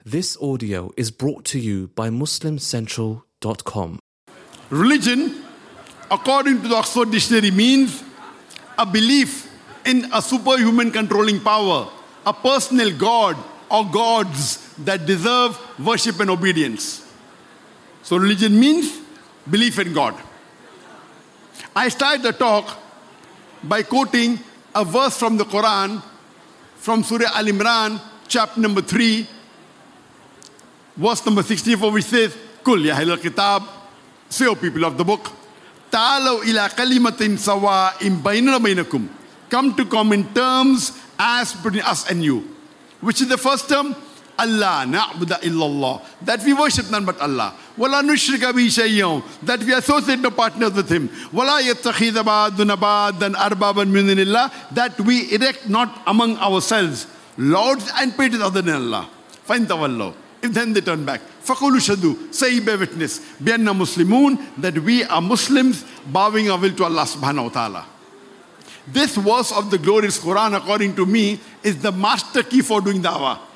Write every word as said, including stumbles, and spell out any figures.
This audio is brought to you by muslim central dot com. Religion, according to the Oxford Dictionary, means a belief in a superhuman controlling power, a personal god or gods that deserve worship and obedience. So religion means belief in God. I started the talk by quoting a verse from the Quran, from Surah Al-Imran, chapter number three, verse number sixty-four, which says, Kul ya ahlal kitab, say, O people of the book, ta'alaw ila kalimatin sawa'im bainana bainakum, come to common terms as between us and you. Which is the first term? Allah na'budu illallah, that we worship none but Allah. Wala nushrika bihi shay'an, that we associate no partners with Him. Wala yattakhidha ba'duna ba'dan arbaban min dunillah, that we erect not among ourselves lords and patrons other than Allah. Fain tawallahu, if then they turn back, faqulu shadu, say bear witness, bi anna muslimun, that we are Muslims bowing our will to Allah subhanahu wa ta'ala. This verse of the glorious Quran, according to me, is the master key for doing da'wah.